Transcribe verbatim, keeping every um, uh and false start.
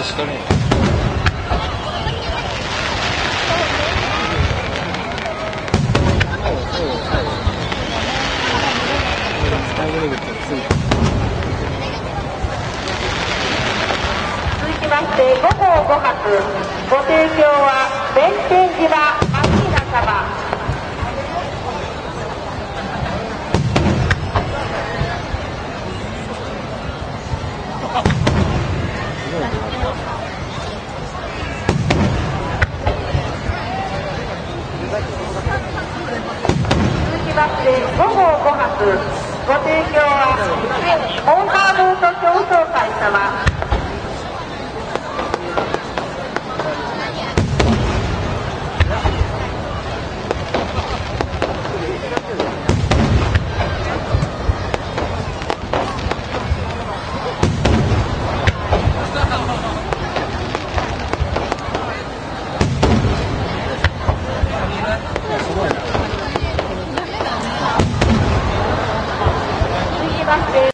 確かに。 続きましてご号ご発ご提供は弁天島マリーナ様。続きましてご号ご発ご提供はモンハーボート競争会様。